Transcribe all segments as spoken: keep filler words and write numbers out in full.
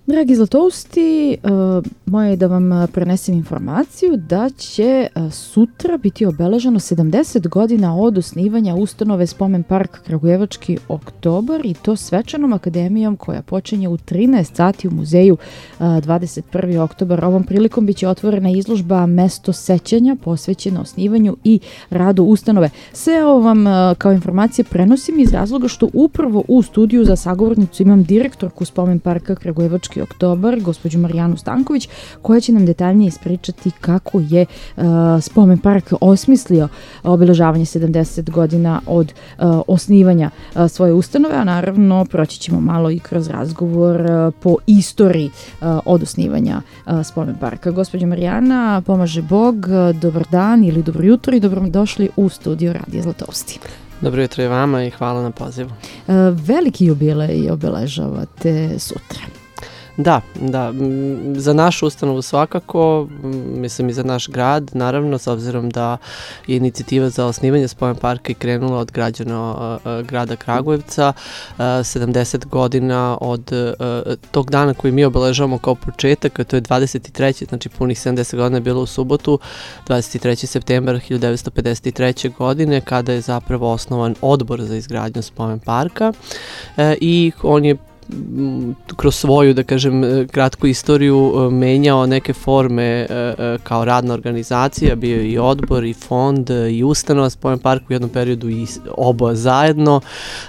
Dragi Zlatousti, moje je da vam prenesem informaciju da će sutra biti obeleženo sedamdeset godina od osnivanja ustanove Spomen park Kragujevački oktobar i to svečanom akademijom koja počinje u trinaest sati u muzeju dvadeset prvi oktobar. Ovom prilikom biće otvorena izložba Mesto sećanja posvećena osnivanju i radu ustanove. Sve ovo vam kao informacije prenosim iz razloga što upravo u studiju za sagovornicu imam direktorku Spomen parka Kragujevački oktobar, gospođu Marijanu Stanković, koja će nam detaljnije ispričati kako je uh, Spomen park osmislio obeležavanje sedamdeset godina od uh, osnivanja uh, svoje ustanove, a naravno proći ćemo malo i kroz razgovor uh, po istoriji uh, od osnivanja uh, Spomen parka. Gospođa Marijana, pomaže Bog, uh, dobar dan ili dobro jutro i dobrodošli u studio Radija Zlatousti. Dobro jutro i vama i hvala na pozivu. Uh, veliki jubilej obeležavate sutra. Da, da, za našu ustanovu svakako, mislim i za naš grad, naravno, s obzirom da je inicijativa za osnivanje Spomen parka i krenula od građana uh, grada Kragujevca, uh, sedamdeset godina od uh, tog dana koji mi obeležavamo kao početak, a to je dvadeset treći znači punih sedamdeset godina je bilo u subotu, dvadeset treći septembar hiljadu devetsto pedeset treće. godine, kada je zapravo osnovan odbor za izgradnju Spomen parka uh, i on je kroz svoju, da kažem, kratku istoriju menjao neke forme kao radna organizacija, bio i odbor i fond i ustanova Spomen park u jednom periodu i oba zajedno.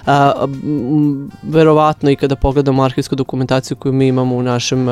Verovatno i kada pogledamo arhivsku dokumentaciju koju mi imamo u našem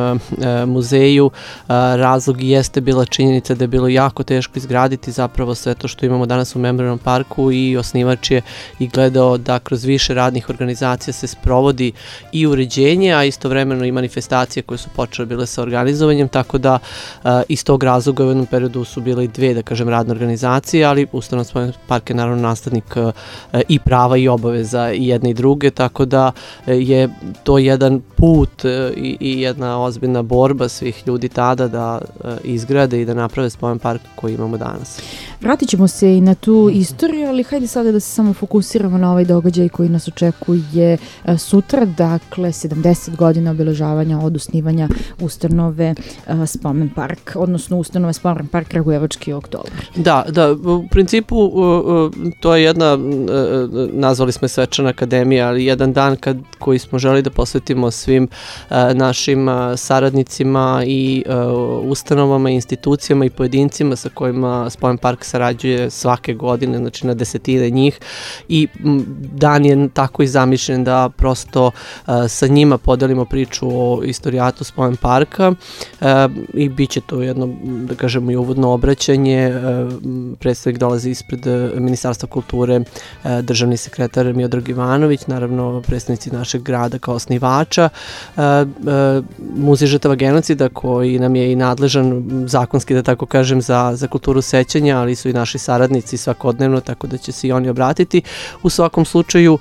muzeju, razlog jeste bila činjenica da je bilo jako teško izgraditi zapravo sve to što imamo danas u Memorijalnom parku i osnivač je i gledao da kroz više radnih organizacija se sprovodi i u uređenje, a istovremeno i manifestacije koje su počele bile sa organizovanjem, tako da uh, iz tog razloga u jednom periodu su bile i dve, da kažem, radne organizacije, ali ustanova Spomen park je naravno nastavnik uh, i prava i obaveza i jedne i druge, tako da uh, je to jedan put uh, i, i jedna ozbiljna borba svih ljudi tada da uh, izgrade i da naprave Spomen park koji imamo danas. Vratit ćemo se i na tu istoriju, ali hajde sada da se samo fokusiramo na ovaj događaj koji nas očekuje uh, sutra, dakle sedamdeset godina obeležavanja od osnivanja ustanove uh, Spomen park, odnosno ustanove Spomen park Kragujevački oktobar. Da, da, u principu uh, to je jedna, uh, nazvali smo je svečana akademija, ali jedan dan kad, koji smo želi da posvetimo svim uh, našim uh, saradnicima i uh, ustanovama, institucijama i pojedincima sa kojima Spomen park sarađuje svake godine, znači na desetine njih i m, dan je tako i zamišljen da prosto uh, sa njima podelimo priču o istorijatu Spomen parka e, i bit će to jedno, da kažemo, i uvodno obraćanje. E, predstavnik dolazi ispred Ministarstva kulture, e, državni sekretar Miodrag Ivanović, naravno predstavnici našeg grada kao osnivača, e, e, Muzej žrtava genocida koji nam je i nadležan zakonski, da tako kažem, za, za kulturu sećanja, ali su i naši saradnici svakodnevno, tako da će se i oni obratiti. U svakom slučaju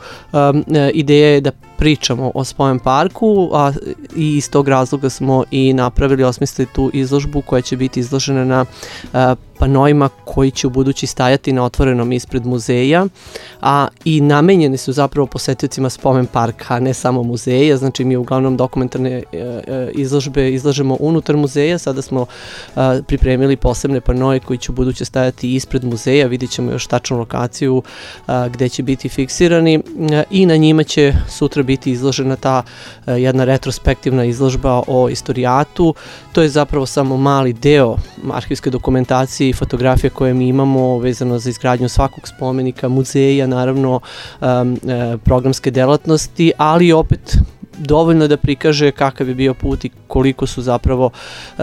e, ideja je da pričamo o Spomen parku, a i iz tog razloga smo i napravili, osmislili tu izložbu koja će biti izložena na a, panoima koji će u budući stajati na otvorenom ispred muzeja, a i namenjeni su zapravo posetiocima Spomen parka, a ne samo muzeja, znači mi uglavnom dokumentarne e, e, izložbe izlažemo unutar muzeja, sada smo a, pripremili posebne panoje koji će u budući stajati ispred muzeja, vidjet ćemo još tačnu lokaciju a, gde će biti fiksirani a, i na njima će sutra biti izložena ta a, jedna retrospektivna izložba o istorijatu. To je zapravo samo mali deo arhivske dokumentacije i fotografije koje mi imamo vezano za izgradnju svakog spomenika, muzeja, naravno um, programske delatnosti, ali opet dovoljno da prikaže kakav je bio put i koliko su zapravo uh,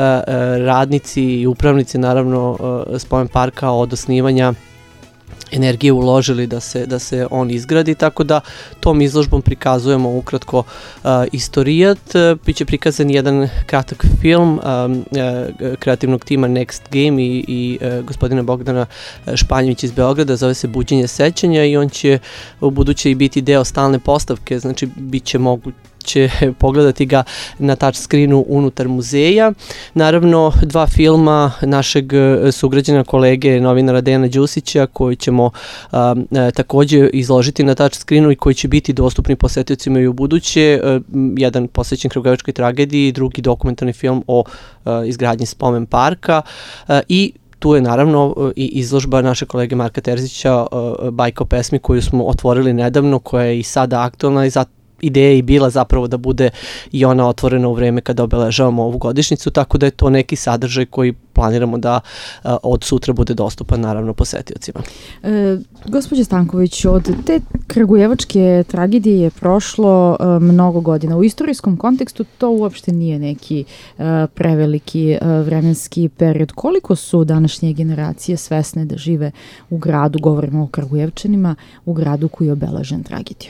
radnici i upravnici, naravno, uh, Spomen parka od osnivanja energije uložili da se, da se on izgradi, tako da tom izložbom prikazujemo ukratko uh, istorijat. Biće prikazan jedan kratak film um, uh, kreativnog tima Next Game i, i uh, gospodina Bogdana Španjevića iz Beograda, zove se Buđenje sećanja i on će u buduće i biti deo stalne postavke, znači bit će moguće će pogledati ga na touch screenu unutar muzeja. Naravno, dva filma našeg sugrađana kolege novinara Dejana Đusića koji ćemo a, a, takođe izložiti na touch screenu i koji će biti dostupni posetiocima i u buduće. A, jedan posvećen kragujevačkoj tragediji, drugi dokumentarni film o a, izgradnji spomen parka a, i tu je naravno i izložba naše kolege Marka Terzića, Bajka o pesmi koju smo otvorili nedavno, koja je i sada aktualna i zato ideja je i bila zapravo da bude i ona otvorena u vreme kada obeležavamo ovu godišnjicu, tako da je to neki sadržaj koji planiramo da a, od sutra bude dostupan naravno posetiocima. E, gospođa Stanković, od te kragujevačke tragedije je prošlo a, mnogo godina. U istorijskom kontekstu to uopšte nije neki a, preveliki a, vremenski period. Koliko su današnje generacije svesne da žive u gradu, govorimo o Kragujevčanima, u gradu koji je obeležen tragedijom?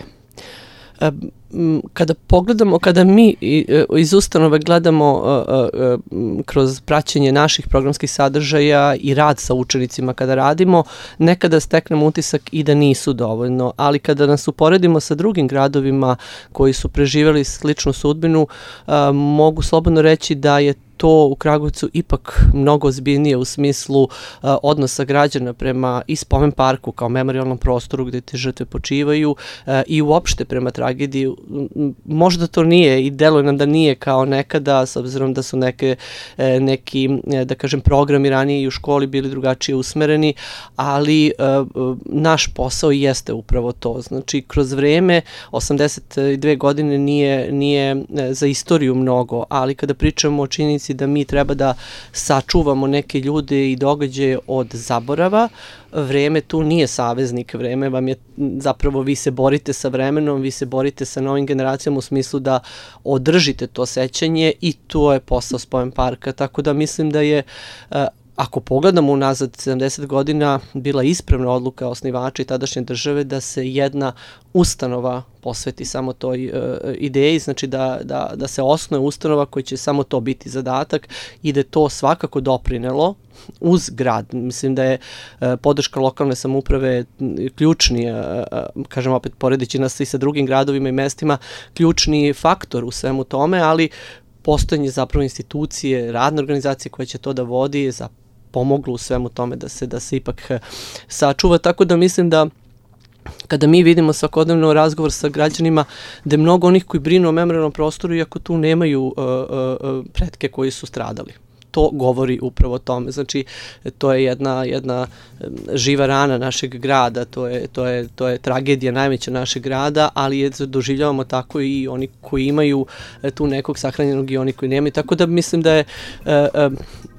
Kada pogledamo, kada mi iz ustanove gledamo kroz praćenje naših programskih sadržaja i rad sa učenicima kada radimo, nekada steknemo utisak i da nisu dovoljno, ali kada nas uporedimo sa drugim gradovima koji su preživjeli sličnu sudbinu, mogu slobodno reći da je to u Kragujevcu ipak mnogo ozbiljnije u smislu uh, odnosa građana prema i spomen parku kao memorijalnom prostoru gde te žrtve počivaju uh, i uopšte prema tragediji. Možda to nije i deluje nam da nije kao nekada, s obzirom da su neke, neki, da kažem, programi ranije i u školi bili drugačije usmereni, ali uh, naš posao jeste upravo to. Znači, kroz vreme, osamdeset dve godine nije, nije za istoriju mnogo, ali kada pričamo o činjenici da mi treba da sačuvamo neke ljude i događaje od zaborava, vreme tu nije saveznik, vreme vam je zapravo, vi se borite sa vremenom, vi se borite sa novim generacijama u smislu da održite to sećanje i to je posao spomen parka, tako da mislim da je ako pogledamo unazad sedamdeset godina, bila ispravna odluka osnivača i tadašnje države da se jedna ustanova posveti samo toj uh, ideji, znači da, da, da se osnuje ustanova koja će samo to biti zadatak i da je to svakako doprinelo uz grad. Mislim da je uh, podrška lokalne samouprave ključni, uh, kažem opet poredeći nas i sa drugim gradovima i mestima, ključni faktor u svemu tome, ali postojanje zapravo institucije, radne organizacije koja će to da vodi za pomoglo u svemu tome da se da se ipak sačuva, tako da mislim da kada mi vidimo svakodnevno razgovor sa građanima da je mnogo onih koji brinu o memorijalnom prostoru iako tu nemaju uh, uh, pretke koji su stradali. To govori upravo o tome. Znači, to je jedna, jedna živa rana našeg grada, to je, to je, to je tragedija najveća našeg grada, ali je doživljavamo tako i oni koji imaju tu nekog sahranjenog i oni koji nemaju. Tako da mislim da je uh, uh,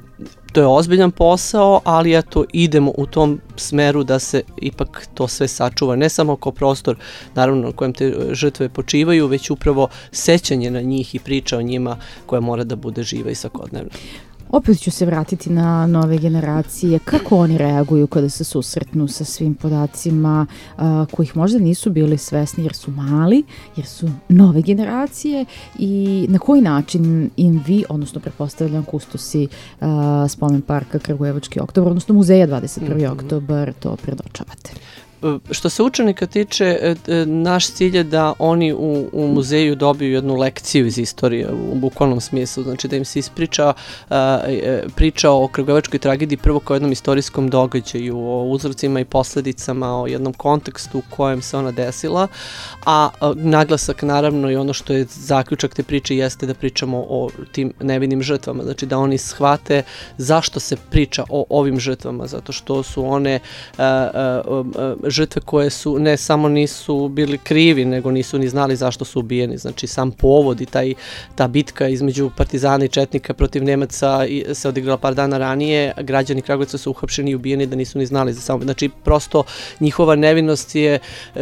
to je ozbiljan posao, ali eto idemo u tom smeru da se ipak to sve sačuva, ne samo kao prostor naravno na kojem te žrtve počivaju, već upravo sećanje na njih i priča o njima koja mora da bude živa i svakodnevna. Opet ću se vratiti na nove generacije. Kako oni reaguju kada se susretnu sa svim podacima uh, kojih možda nisu bili svesni jer su mali, jer su nove generacije i na koji način im vi, odnosno pretpostavljam kustosi uh, spomen parka Kragujevački oktobar, odnosno muzeja dvadeset prvi Mm-hmm. oktobar, to predočavate? Što se učenika tiče, naš cilj je da oni u, u muzeju dobiju jednu lekciju iz istorije u bukvalnom smislu, znači da im se ispriča uh, priča o kragujevačkoj tragediji prvo kao jednom istorijskom događaju, o uzrocima i posledicama, o jednom kontekstu u kojem se ona desila, a uh, naglasak naravno i ono što je zaključak te priče jeste da pričamo o tim nevinim žrtvama, znači da oni shvate zašto se priča o ovim žrtvama, zato što su one uh, uh, uh, žrtve koje su ne samo nisu bili krivi, nego nisu ni znali zašto su ubijeni. Znači sam povod i taj, ta bitka između partizana i četnika protiv Nemaca se odigrala par dana ranije, građani Kragujevca su uhapšeni i ubijeni da nisu ni znali za samo. Znači prosto njihova nevinost je,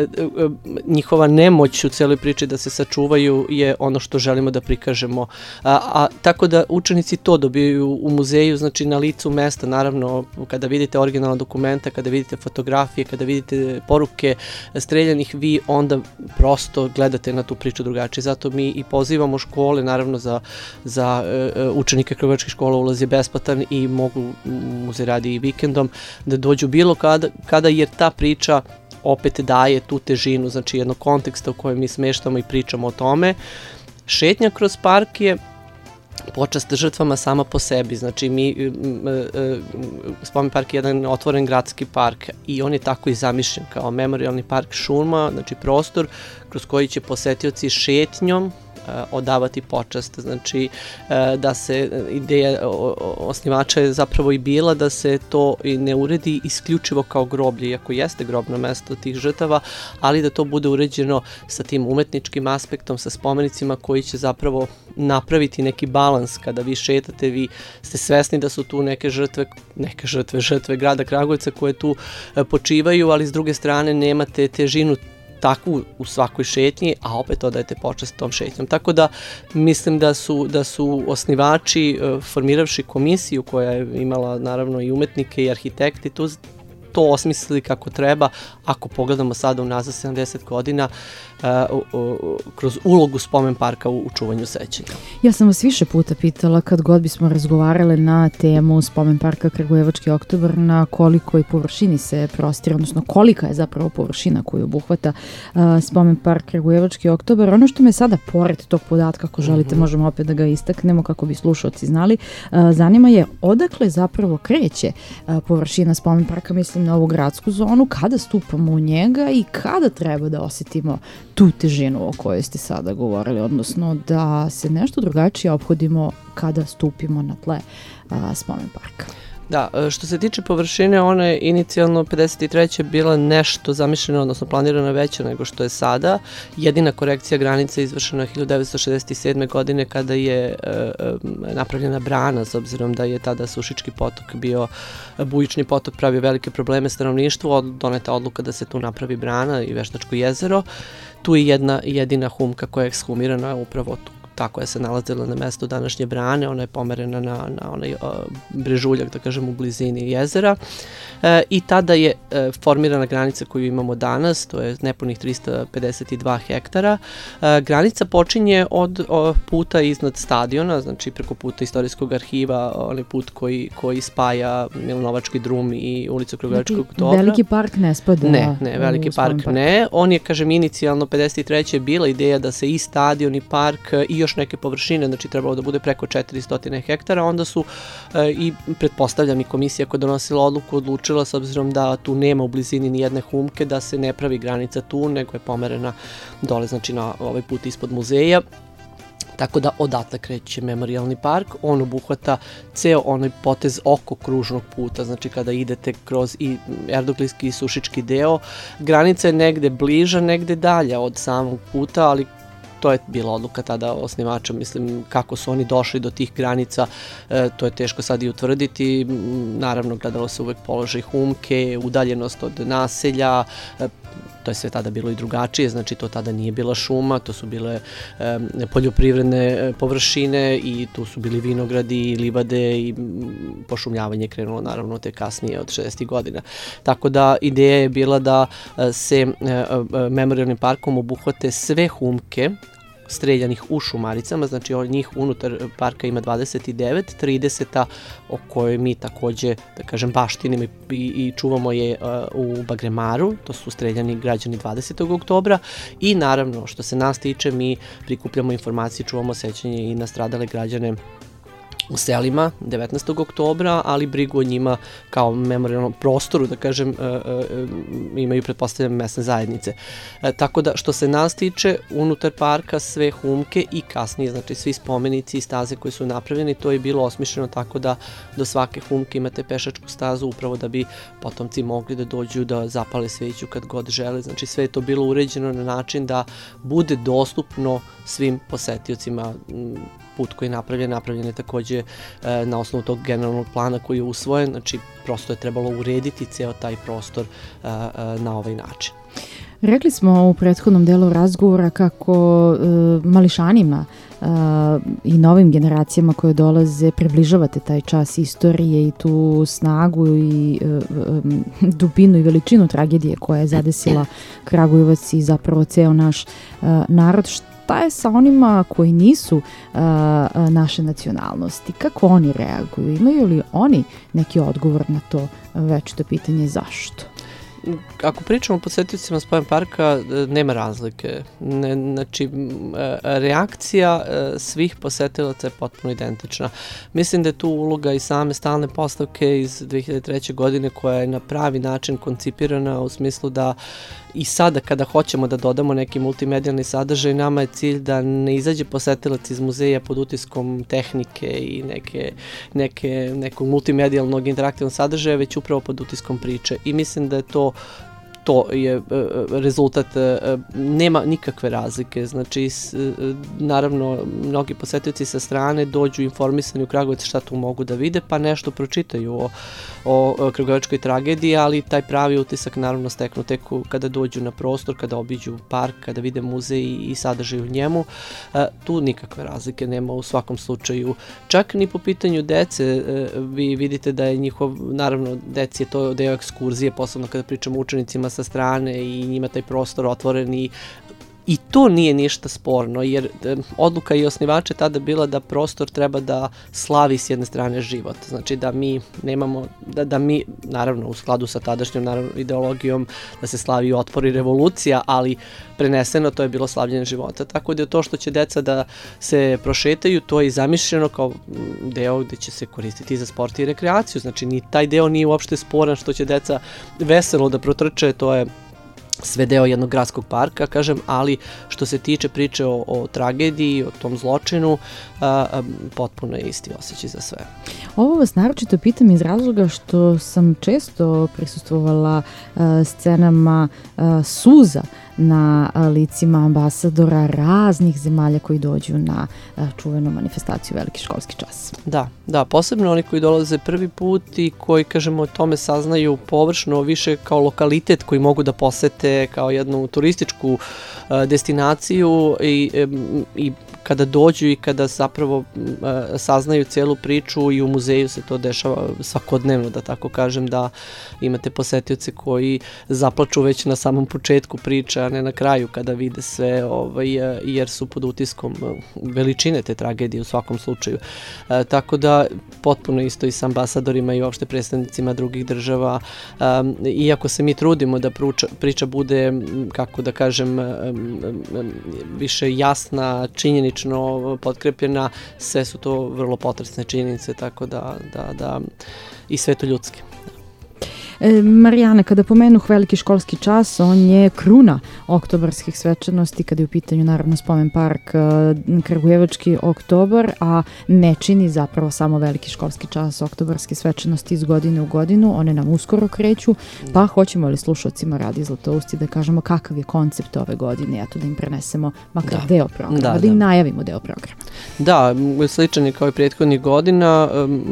njihova nemoć u celoj priči da se sačuvaju je ono što želimo da prikažemo. A, a tako da učenici to dobiju u muzeju, znači na licu mesta, naravno kada vidite originalna dokumenta, kada vidite fotografije, kada vidite poruke streljanih, vi onda prosto gledate na tu priču drugačije. Zato mi i pozivamo škole, naravno za, za uh, učenike kragujevačkih škola ulaz je besplatan i mogu, muzej radi i vikendom, da dođu bilo kada, kada jer ta priča opet daje tu težinu, znači jednog konteksta u kojem mi smeštamo i pričamo o tome. Šetnja kroz park je počast žrtvama sama po sebi, znači mi, spomen park je jedan otvoren gradski park i on je tako i zamišljen kao memorijalni park šuma, znači prostor kroz koji će posetioci šetnjom odavati počast, znači da se ideja osnivača je zapravo i bila da se to i ne uredi isključivo kao groblje, iako jeste grobno mesto tih žrtava, ali da to bude uređeno sa tim umetničkim aspektom, sa spomenicima koji će zapravo napraviti neki balans. Kada vi šetate, vi ste svesni da su tu neke žrtve, neke žrtve, žrtve grada Kragujevca koje tu počivaju, ali s druge strane nemate težinu takvu u svakoj šetnji, a opet odajete počast tom šetnjom. Tako da mislim da su, da su osnivači formiravši komisiju koja je imala naravno i umetnike i arhitekti tu to osmislili kako treba. Ako pogledamo sada unazad sedamdeset godina uh, uh, uh, kroz ulogu spomen parka u, u čuvanju sećanja. Ja sam vas više puta pitala kad god bismo razgovarale na temu spomen parka Kragujevački oktobar, na kolikoj površini se prostire, odnosno kolika je zapravo površina koju obuhvata uh, spomen park Kragujevački oktobar. Ono što me sada, pored tog podatka, ako želite, mm-hmm. možemo opet da ga istaknemo kako bi slušalci znali, uh, zanima je odakle zapravo kreće uh, površina spomen parka, mislim na ovu gradsku zonu, kada stupamo u njega i kada treba da osetimo tu težinu o kojoj ste sada govorili, odnosno da se nešto drugačije ophodimo kada stupimo na tle a, spomen parka. Da, što se tiče površine, ona je inicijalno pedeset treće bila nešto zamišljeno, odnosno planirana veća nego što je sada. Jedina korekcija granice je izvršena hiljadu devetsto šezdeset sedme. godine kada je e, napravljena brana, s obzirom da je tada Sušički potok bio, bujični potok pravio velike probleme stanovništvu, doneta odluka da se tu napravi brana i Veštačko jezero. Tu je jedna jedina humka koja je ekshumirana upravo tu. Tako je se nalazila na mestu današnje brane, ona je pomerena na, na onaj uh, brežuljak, da kažem, u blizini jezera. E, I tada je e, formirana granica koju imamo danas, to je nepunih trista pedeset dva hektara. E, granica počinje od o, puta iznad stadiona, znači preko puta Istorijskog arhiva, onaj put koji, koji spaja Milanovački drum i ulicu Kragujevačkog oktobra. Veliki park ne spada? Ne, ne, veliki park, park ne. On je, kažem, inicijalno pedeset treće bila ideja da se i stadion i park i još neke površine, znači trebalo da bude preko četiristo hektara, onda su e, i pretpostavljam i komisija koja donosila odluku odlučila, s obzirom da tu nema u blizini ni jedne humke, da se ne pravi granica tu, nego je pomerena dole, znači na ovaj put ispod muzeja. Tako da odatle kreće memorijalni park, on obuhvata ceo onaj potez oko kružnog puta, znači kada idete kroz i Erdoglijski i Sušički deo, granica je negde bliža, negde dalja od samog puta, ali to je bila odluka tada osnivača, mislim kako su oni došli do tih granica, e, to je teško sad i utvrditi, naravno gledalo se uvek položaj humke, udaljenost od naselja, e, to je sve tada bilo i drugačije, znači to tada nije bila šuma, to su bile e, poljoprivredne površine i tu su bili vinogradi, livade i pošumljavanje krenulo naravno te kasnije od šezdesetih godina. Tako da ideja je bila da se e, memorijalnim parkom obuhvate sve humke streljanih u Šumaricama, znači od njih unutar parka ima dvadeset devet, trideset o kojoj mi takođe, da kažem, baštinimo i, i čuvamo je uh, u Bagremaru, to su streljani građani dvadesetog oktobra i naravno što se nas tiče mi prikupljamo informacije, čuvamo sećanje i na stradale građane u selima devetnaestog oktobra, ali brigu o njima kao memorijalnom prostoru, da kažem, e, e, imaju pretpostavljam mesne zajednice. E, tako da što se nas tiče, unutar parka sve humke i kasnije, znači svi spomenici i staze koji su napravljeni, to je bilo osmišljeno tako da do svake humke imate pešačku stazu upravo da bi potomci mogli da dođu da zapale sveću kad god žele, znači sve je to bilo uređeno na način da bude dostupno svim posetiocima. Put koji je napravljen, napravljen je takođe e, na osnovu tog generalnog plana koji je usvojen, znači prosto je trebalo urediti ceo taj prostor e, e, na ovaj način. Rekli smo u prethodnom delu razgovora kako e, mališanima e, i novim generacijama koje dolaze približavate taj čas istorije i tu snagu i e, e, dubinu i veličinu tragedije koja je zadesila Kragujevac i zapravo ceo naš e, narod. Šta je sa onima koji nisu uh, naše nacionalnosti? Kako oni reaguju? Imaju li oni neki odgovor na to večito pitanje zašto? ako pričamo o posetiocima Spomen parka, nema razlike. Ne, znači, reakcija svih posetilaca je potpuno identična. Mislim da je tu uloga i same stalne postavke iz dve hiljade treće. godine koja je na pravi način koncipirana u smislu da i sada kada hoćemo da dodamo neki multimedijalni sadržaj, nama je cilj da ne izađe posetilac iz muzeja pod utiskom tehnike i neke, neke, nekog multimedijalnog interaktivnog sadržaja, već upravo pod utiskom priče. I mislim da je to to je rezultat, nema nikakve razlike, znači naravno mnogi posetioci sa strane dođu informisani u Kragujevac šta tu mogu da vide, pa nešto pročitaju o, o kragujevačkoj tragediji, ali taj pravi utisak naravno steknu tek kada dođu na prostor, kada obiđu park, kada vide muzej i sadržaj u njemu. Tu nikakve razlike nema u svakom slučaju. Čak ni po pitanju dece, vi vidite da je njihov, naravno deci je to deo ekskurzije, posebno kada pričamo o učenicima sa strane i njima taj prostor otvoren i I to nije ništa sporno, jer odluka i osnivača je tada bila da prostor treba da slavi s jedne strane život. Znači da mi nemamo, da, da mi, naravno u skladu sa tadašnjom naravno, ideologijom, da se slavi otpor i revolucija, ali preneseno to je bilo slavljenje života. Tako da je to što će deca da se prošetaju, to je i zamišljeno kao deo gde će se koristiti za sport i rekreaciju. Znači ni taj deo nije uopšte sporan što će deca veselo da protrče, to je sve deo jednog gradskog parka, kažem, ali što se tiče priče o, o tragediji, o tom zločinu, a, a, potpuno je isti osjećaj za sve. Ovo vas naročito pitam iz razloga što sam često prisustvovala a, scenama a, suza na a, licima ambasadora raznih zemalja koji dođu na a, čuvenu manifestaciju Veliki školski čas. Da, da, posebno oni koji dolaze prvi put i koji, kažemo, o tome saznaju površno, više kao lokalitet koji mogu da posete kao jednu turističku uh, destinaciju i, i kada dođu i kada zapravo uh, saznaju cijelu priču i u muzeju se to dešava svakodnevno, da tako kažem, da imate posetioce koji zaplaču već na samom početku priče, a ne na kraju kada vide sve, ovaj, jer su pod utiskom veličine te tragedije u svakom slučaju. Uh, tako da potpuno isto i sa ambasadorima i uopšte predstavnicima drugih država, um, iako se mi trudimo da pruča, priča bude, kako da kažem, više jasna, činjenično potkrepljena, sve su to vrlo potresne činjenice, tako da, da, da i sve to ljudski. E, Marijana, kada pomenuh Veliki školski čas, on je kruna oktobarskih svečanosti, kada je u pitanju naravno Spomen park Kragujevački oktobar, a ne čini zapravo samo Veliki školski čas oktobarske svečanosti iz godine u godinu, one nam uskoro kreću, pa hoćemo li slušalcima Radio Zlatousti da kažemo kakav je koncept ove godine, eto da im prenesemo makar da. deo programa, da, da, da im najavimo deo programa. Da, sličan je kao i prethodnih godina,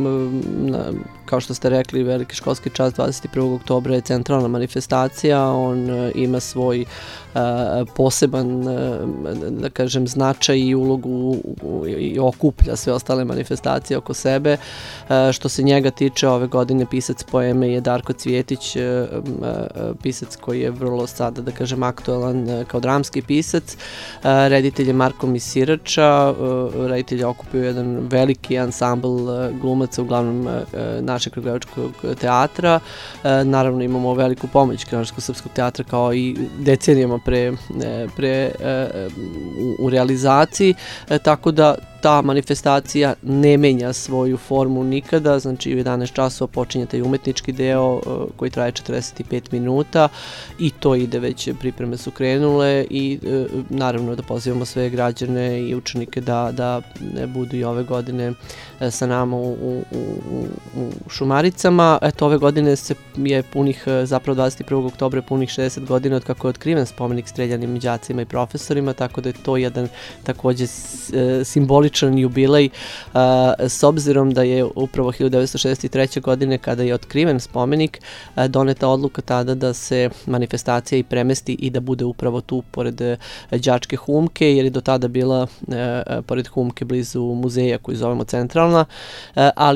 kao što ste rekli, Veliki školski čas dvadeset prvog oktobra je centralna manifestacija, on ima svoj uh, poseban, uh, da kažem, značaj i ulogu i okuplja sve ostale manifestacije oko sebe. Uh, što se njega tiče, ove godine pisac poeme je Darko Cvjetić, uh, uh, pisac koji je vrlo sada, da kažem, aktualan uh, kao dramski pisac. Uh, reditelj je Marko Misirača, uh, reditelj je okupio jedan veliki ansambl uh, glumaca, uglavnom uh, našeg kragujevačkog teatra. E, naravno imamo veliku pomoć Kragujevačko-srpskog teatra kao i decenijama pre, pre e, u, u realizaciji, e, tako da ta manifestacija ne menja svoju formu nikada, znači u jedanaest časova počinje taj umetnički deo uh, koji traje četrdeset pet minuta i to ide već, pripreme su krenule i uh, naravno da pozivamo sve građane i učenike da, da budu i ove godine uh, sa nama u, u, u, u Šumaricama. Eto, ove godine se je punih, zapravo dvadeset prvog oktobra punih šezdeset godina od kako je otkriven spomenik streljanim đacima i profesorima, tako da je to jedan takođe simboličan jubilej, uh, s obzirom da je upravo hiljadu devetsto šezdeset treće. godine kada je otkriven spomenik, uh, doneta odluka tada da se manifestacija i premesti i da bude upravo tu pored uh, đačke humke, jer je do tada bila uh, pored humke blizu muzeja koji zovemo Centralna, uh, ali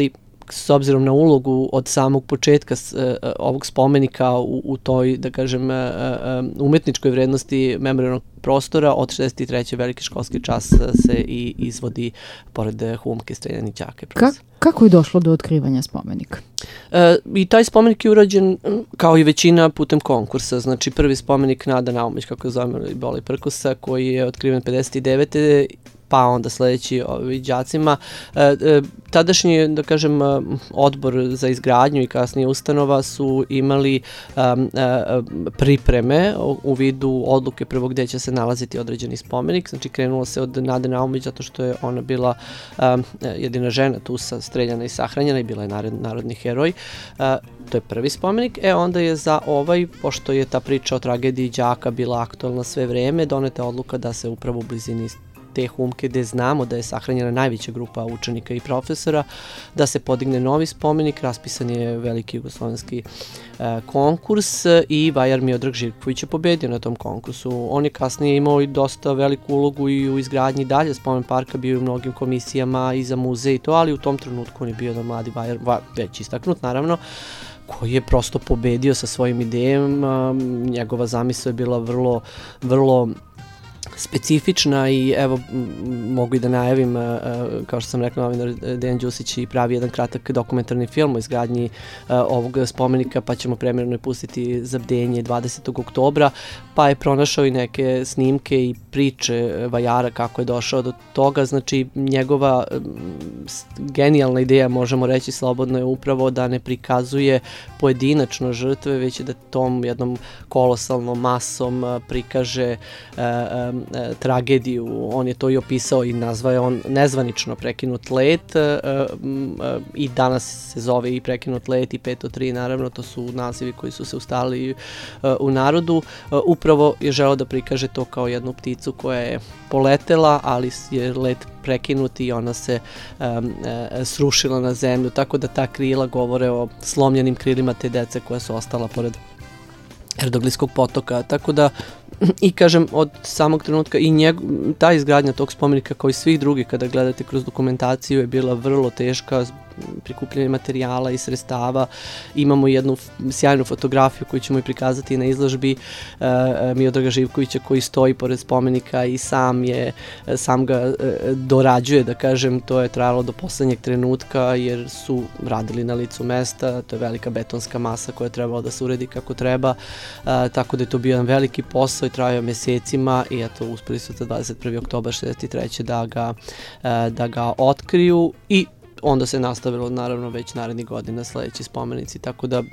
s obzirom na ulogu od samog početka s, uh, ovog spomenika u, u toj, da kažem, uh, uh, umetničkoj vrednosti memorijalnog prostora, od šezdeset treće veliki školski čas se i izvodi pored Humke, Streljani, Đake. Ka kako je došlo do otkrivanja spomenika? E, I taj spomenik je urađen kao i većina putem konkursa. Znači prvi spomenik Nada Naumić, kako je zovemo Boli Prkosa, koji je otkriven pedeset devete pa onda sledeći ovi đacima. E, e, tadašnji, da kažem, odbor za izgradnju i kasnije ustanova su imali um, e, pripreme u, u vidu odluke prvo gde će se nalaziti određeni spomenik. Znači krenulo se od Nade Naumić zato što je ona bila um, jedina žena tu sa streljana i sahranjena i bila je narod, narodni heroj. Uh, to je prvi spomenik. E onda je za ovaj, pošto je ta priča o tragediji đaka bila aktualna sve vreme, doneta odluka da se upravo u blizini te Humke, gde znamo da je sahranjena najveća grupa učenika i profesora, da se podigne novi spomenik. Raspisan je veliki jugoslovenski e, konkurs i Vajar Miodrag Živković je pobedio na tom konkursu. On je kasnije imao i dosta veliku ulogu i u izgradnji dalje spomen parka, bio u mnogim komisijama i za muzej i to, ali u tom trenutku on je bio jedan mladi Vajar, već istaknut naravno, koji je prosto pobedio sa svojim idejama. Njegova zamisao je bila vrlo, vrlo specifična i evo mogu i da najavim, kao što sam rekla, novinar Dejan Đusić i pravi jedan kratak dokumentarni film o izgradnji ovog spomenika, pa ćemo premijerno pustiti za Bdenje dvadesetog oktobra, pa je pronašao i neke snimke i priče Vajara kako je došao do toga. Znači njegova genijalna ideja, možemo reći slobodno, je upravo da ne prikazuje pojedinačno žrtve, već da tom jednom kolosalnom masom prikaže um, tragediju. On je to i opisao i nazvao je on nezvanično prekinut let i danas se zove i prekinut let i pet od tri, naravno to su nazivi koji su se ustali u narodu. Upravo je želeo da prikaže to kao jednu pticu koja je poletela, ali je let prekinut i ona se um, srušila na zemlju, tako da ta krila govore o slomljenim krilima te dece koja su ostala pored Erdoglijskog potoka, tako da i kažem od samog trenutka i njeg, ta izgradnja tog spomenika kao i svih drugih kada gledate kroz dokumentaciju je bila vrlo teška, prikupljanje materijala i sredstava. Imamo jednu sjajnu fotografiju koju ćemo i prikazati na izložbi uh, Miodraga Živkovića koji stoji pored spomenika i sam je, sam ga uh, dorađuje, da kažem. To je trajalo do poslednjeg trenutka jer su radili na licu mesta, to je velika betonska masa koja je trebala da se uredi kako treba, uh, tako da je to bio jedan veliki posao i trajao mesecima i eto uspeli su za dvadeset prvi oktobar šezdeset treće da ga, uh, da ga otkriju i onda se nastavilo naravno već narednih godina sledeći spomenici, tako da m,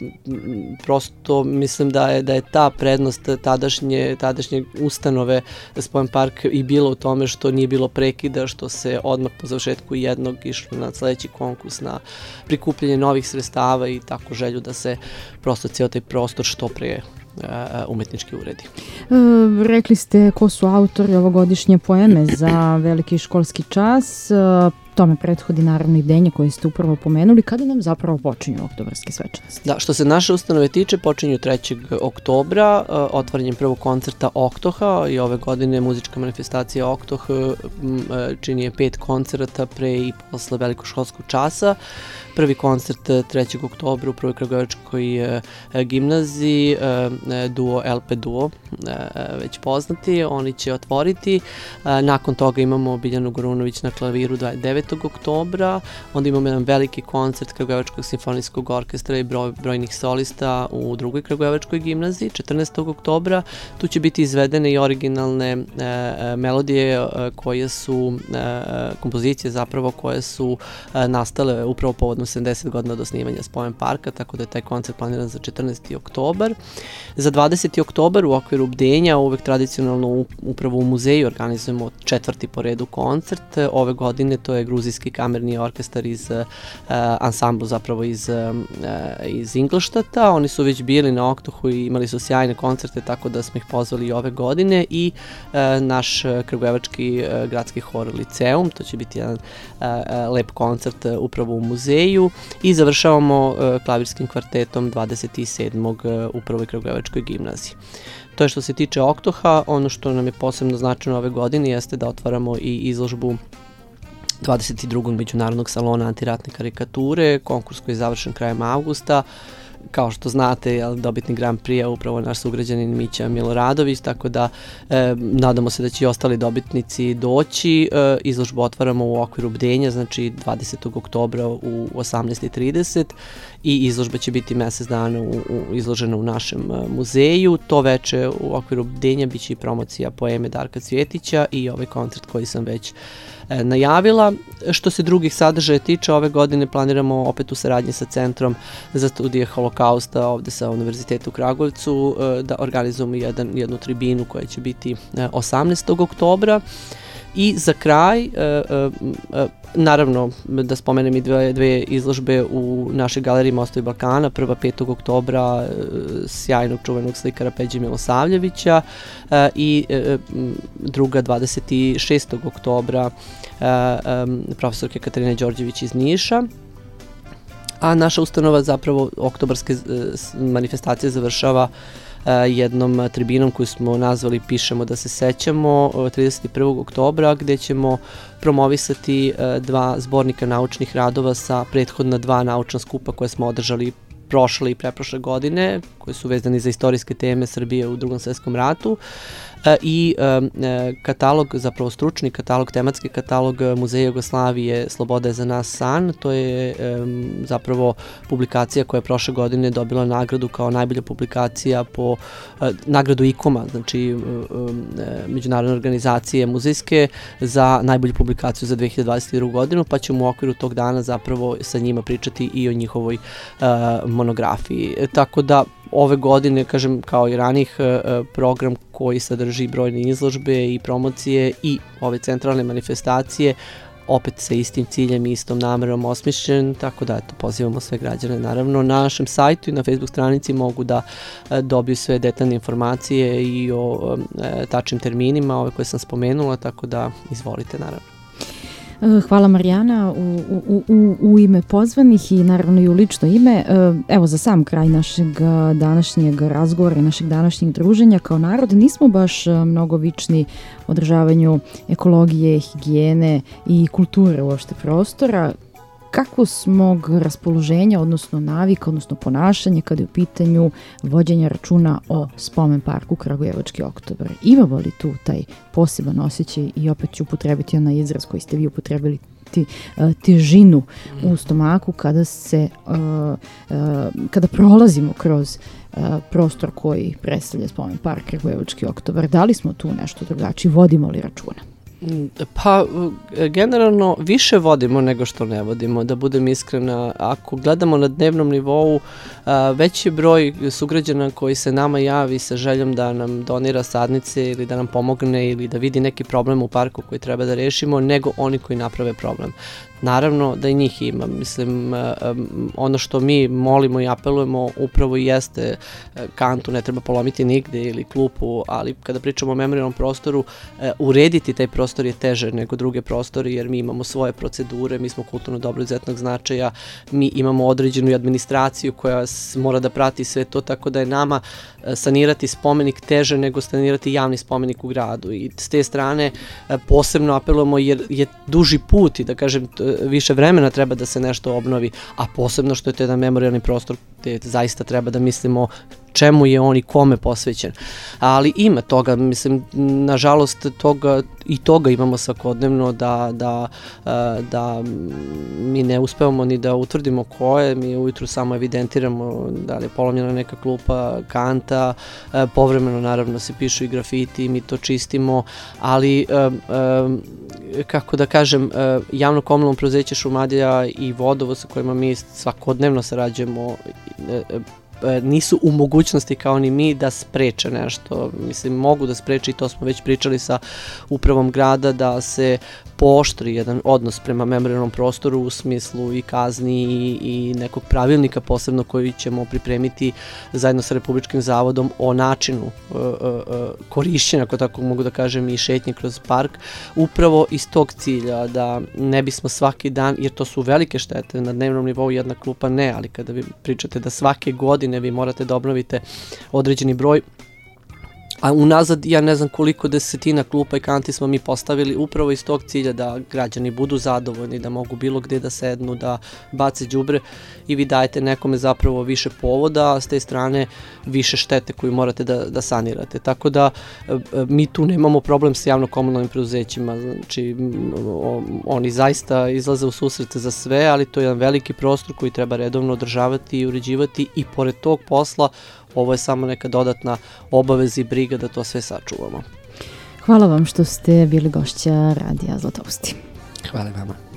prosto mislim da je, da je ta prednost tadašnje, tadašnje ustanove Spomen park i bilo u tome što nije bilo prekida, što se odmah po završetku jednog išlo na sledeći konkurs, na prikupljanje novih sredstava i tako želju da se prosto cijel taj prostor što pre umetnički uredi. E, rekli ste ko su autori ovogodišnje poeme za veliki školski čas. E, tome prethodi naravno i Bdenje koje ste upravo pomenuli. Kada nam zapravo počinju oktobarske svečanosti? Da, što se naše ustanove tiče, počinju trećeg oktobra otvaranjem prvog koncerta Oktoha i ove godine muzička manifestacija Oktoh čini je pet koncerta pre i posle velikoškolskog časa. Prvi koncert trećeg oktobra u Prvoj kragujevačkoj gimnaziji, duo el pe duo, već poznati, oni će otvoriti. Nakon toga imamo Biljanu Gorunović na klaviru devetog oktobra, onda imamo jedan veliki koncert Kragujevačkog simfonijskog orkestra i broj, brojnih solista u Drugoj kragujevačkoj gimnaziji četrnaestog oktobra. Tu će biti izvedene i originalne e, melodije e, koje su, e, kompozicije zapravo koje su e, nastale upravo povodom sedamdeset godina od osnivanja Spomen parka, tako da je taj koncert planiran za četrnaesti oktobar. Za dvadeseti oktobar u okviru Bdenja, uvek tradicionalno upravo u muzeju organizujemo četvrti po redu koncert. Ove godine to je gruzijski kamerni orkestar iz uh, ansamblu zapravo iz, uh, iz Ingolštata. Oni su već bili na Oktohu i imali su sjajne koncerte, tako da smo ih pozvali i ove godine i uh, naš kragujevački uh, gradski hor Liceum, to će biti jedan uh, lep koncert uh, upravo u muzeju i završavamo uh, klavirskim kvartetom dvadeset sedmog u Prvoj kragujevačkoj gimnaziji. To je što se tiče Oktoha. Ono što nam je posebno značajno ove godine jeste da otvaramo i izložbu dvadeset drugog međunarodnog salona antiratne karikature, konkurs koji je završen krajem avgusta. Kao što znate, dobitni Grand Prix je upravo naš sugrađanin Mića Miloradović, tako da e, nadamo se da će i ostali dobitnici doći. E, izložbu otvaramo u okviru Bdenja, znači dvadesetog oktobra u osamnaest i trideset i izložba će biti mesec dana u, u, izložena u našem muzeju. To veče u okviru Bdenja biće i promocija poeme Darka Cvjetića i ovaj koncert koji sam već e, najavila. Što se drugih sadržaja tiče, ove godine planiramo opet u saradnji sa Centrom za studije holokausta ovde sa Univerziteta u Kragujevcu da organizujemo jedan, jednu tribinu koja će biti osamnaestog oktobra. I za kraj, naravno da spomenem i dve, dve izložbe u našoj galeriji Mostovi Balkana, prva petog oktobra sjajnog čuvenog slikara Peđe Milosavljevića i druga dvadeset šestog oktobra profesorke Katarine Đorđević iz Niša. A naša ustanova zapravo oktobarske manifestacije završava jednom tribinom koju smo nazvali Pišemo da se sećamo trideset prvog oktobra, gde ćemo promovisati dva zbornika naučnih radova sa prethodna dva naučna skupa koje smo održali prošle i preprošle godine, koje su vezani za istorijske teme Srbije u Drugom svetskom ratu, i katalog, zapravo stručni katalog, tematski katalog Muzeja Jugoslavije Sloboda je za nas san. To je zapravo publikacija koja je prošle godine dobila nagradu kao najbolja publikacija po nagradu I C O M-a, znači međunarodne organizacije muzejske, za najbolju publikaciju za dve hiljade dvadeset drugu godinu, pa ćemo u okviru tog dana zapravo sa njima pričati i o njihovoj monografiji. Tako da ove godine, kažem, kao i ranih, program koji sadrži brojne izložbe i promocije i ove centralne manifestacije, opet sa istim ciljem i istom namerom osmišljen, tako da eto, pozivamo sve građane. Naravno, na našem sajtu i na Facebook stranici mogu da dobiju sve detaljne informacije i o tačnim terminima, ove koje sam spomenula, tako da izvolite, naravno. Hvala Marijana u, u, u, u ime pozvanih i naravno i u lično ime. Evo, za sam kraj našeg današnjeg razgovora i našeg današnjeg druženja kao narod nismo baš mnogo vični održavanju ekologije, higijene i kulture uopšte prostora. Kako smo raspoloženja, odnosno navika, odnosno ponašanje kada je u pitanju vođenja računa o spomen parku Kragujevački oktobar? Imamo li tu taj poseban osjećaj, i opet ću upotrebiti onaj izraz koji ste vi upotrebili, ti, uh, težinu mm. u stomaku kada se uh, uh, kada prolazimo kroz uh, prostor koji predstavlja spomen park Kragujevački oktobar? Da li smo tu nešto drugačije? Vodimo li računa? Pa, generalno više vodimo nego što ne vodimo, da budem iskrena. Ako gledamo na dnevnom nivou, veći broj sugrađana koji se nama javi sa željom da nam donira sadnice ili da nam pomogne ili da vidi neki problem u parku koji treba da rešimo, nego oni koji naprave problem. Naravno da i njih ima. Mislim, ono što mi molimo i apelujemo upravo i jeste kantu ne treba polomiti nigde ili klupu, ali kada pričamo o memorijalnom prostoru, urediti taj prostor je teže nego druge prostore, jer mi imamo svoje procedure, mi smo kulturno dobro izuzetnog značaja, mi imamo određenu administraciju koja mora da prati sve to, tako da je nama sanirati spomenik teže nego sanirati javni spomenik u gradu. I s te strane posebno apelujemo jer je duži put i da kažem više vremena treba da se nešto obnovi, a posebno što je to jedan memorijalni prostor gde zaista treba da mislimo čemu je on i kome posvećen. Ali ima toga, mislim, nažalost toga, i toga imamo svakodnevno da, da, da mi ne uspevamo ni da utvrdimo ko je, mi ujutru samo evidentiramo da li je polomljena neka klupa, kanta, povremeno naravno se pišu i grafiti, mi to čistimo, ali kako da kažem, javno komunalno preduzeće Šumadija i Vodovo sa kojima mi svakodnevno sarađujemo nisu u mogućnosti kao ni mi da spreče nešto. Mislim, mogu da spreče i to smo već pričali sa upravom grada, da se pooštri jedan odnos prema memorijalnom prostoru u smislu i kazni i, i nekog pravilnika posebno koji ćemo pripremiti zajedno sa Republičkim zavodom o načinu uh, uh, korišćenja, ako tako mogu da kažem, i šetnje kroz park, upravo iz tog cilja da ne bismo svaki dan, jer to su velike štete, na dnevnom nivou jedna klupa ne, ali kada vi pričate da svake godine vi morate da obnovite određeni broj, a unazad ja ne znam koliko desetina klupa i kanti smo mi postavili upravo iz tog cilja da građani budu zadovoljni, da mogu bilo gde da sednu, da bace đubre i vi dajete nekome zapravo više povoda, a s te strane više štete koju morate da, da sanirate. Tako da mi tu nemamo problem sa javno-komunalnim preduzećima, znači oni zaista izlaze u susrete za sve, ali to je jedan veliki prostor koji treba redovno održavati i uređivati i pored tog posla ovo je samo neka dodatna obaveza i briga da to sve sačuvamo. Hvala vam što ste bili gošća Radija Zlatousti. Hvala vama.